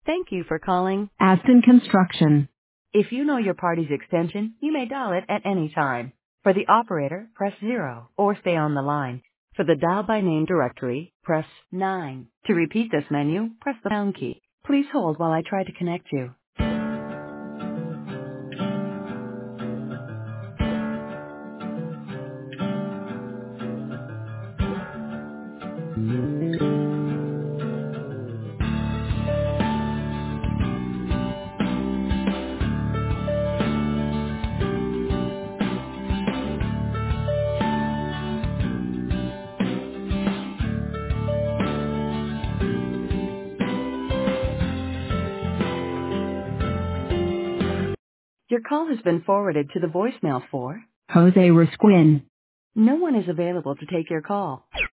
Thank you for calling. Aston Construction. If you know your party's extension, you may dial it at any time. For the operator, press 0 or stay on the line. For the dial by name directory, press 9. To repeat this menu, press the pound key. Please hold while I try to connect you. Your call has been forwarded to the voicemail for Jose Risquin. no one is available to take your call.